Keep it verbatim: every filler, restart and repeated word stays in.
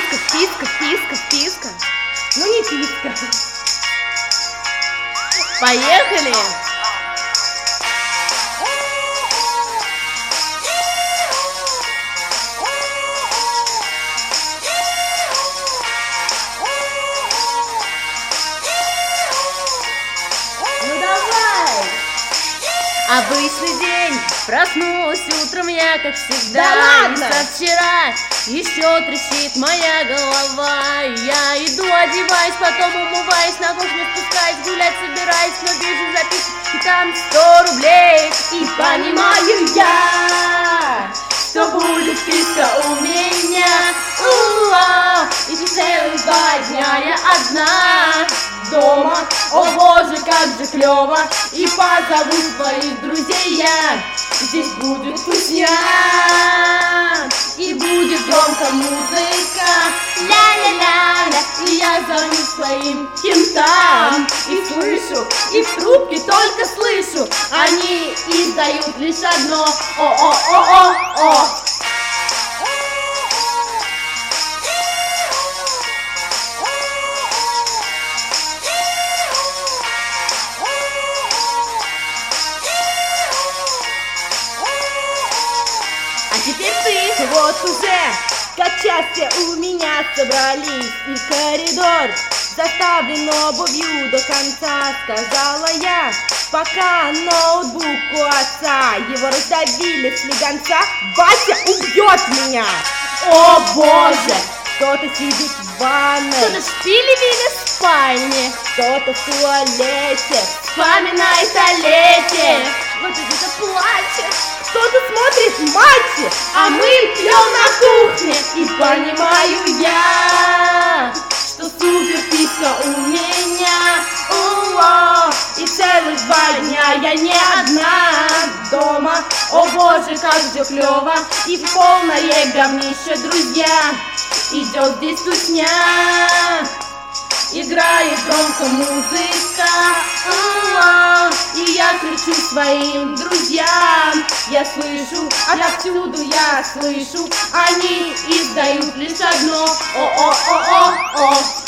Вписка, вписка, вписка, вписка. Ну не писка. Поехали! Ну давай! Обычный день, проснулась утром я, как всегда. Да ладно! И со вчера еще трещит моя голова. Я иду, одеваюсь, потом умываюсь, на кухню спускаюсь, гулять собираюсь, но вижу записку, и там сто рублей. И понимаю я, что будет писка у меня. У-а, и целых два дня я одна Дома, о боже, как же клево. И позову своих друзей я. Здесь будет вкусня, и будет громко музыка. ля-ля-ля-ля. И я звоню своим кентам, и слышу, и в трубке только слышу, они издают лишь одно: о-о-о-о-о. А теперь ты. Вот уже как часто у меня собрались, и коридор заставлен обувью до конца, сказала я, пока ноутбук у отца. Его раздавили слегонца, Батя убьет меня. О боже, кто-то сидит в ванной, Кто-то шпили-вили в спальне, кто-то в туалете вспоминает о лете. Вот это плачет. кто-то смотрит матчи, а мы пьем на кухне. И понимаю я, что супер писка у меня. О-о, и целых два дня я не одна дома. О боже, как же клево. И в полное говнище, друзья. Идет здесь тусня, играет громко музыка. О-о, и я кричу своим друзьям. Я слышу, отовсюду я слышу, они издают лишь одно: о-о-о-о-о.